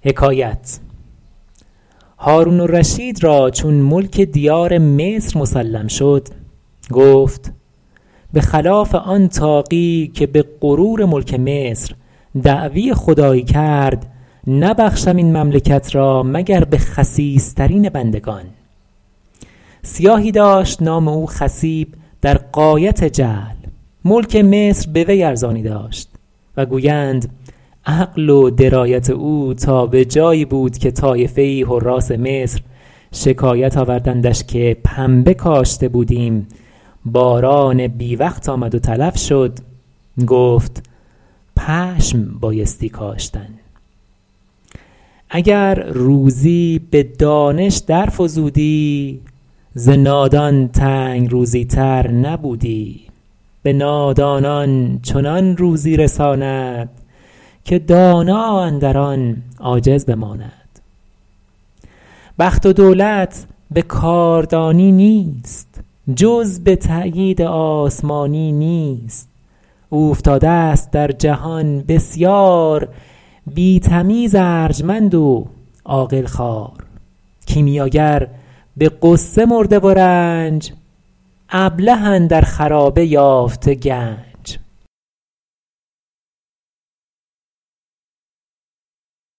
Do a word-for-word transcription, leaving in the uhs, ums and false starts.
هارون الرشید را چون ملک دیار مصر مسلم شد گفت به خلاف آن طاغی که به غرور ملک مصر دعوی خدایی کرد نبخشم این مملکت را مگر به خسیس ترین بندگان. سیاهی داشت نام او خصیب در غایت جهل، ملک مصر به وی ارزانی داشت و گویند عقل و درایت او تا به جایی بود که طایفه ای حراث مصر شکایت آوردندش که پنبه کاشته بودیم باران بی وقت آمد و تلف شد، گفت پشم بایستی کاشتن. اگر روزی به دانش در فزودی ز نادان تنگ روزی تر نبودی. به نادانان چنان روزی رساند که دانا اندر آن عاجز بماند. بخت و دولت به کاردانی نیست جز به تأیید آسمانی نیست. اوفتاده است در جهان بسیار بی تمیز ارجمند و عاقل خوار. کیمیاگر به غصه مرده و رنج ابله اندر خرابه یافته گنج.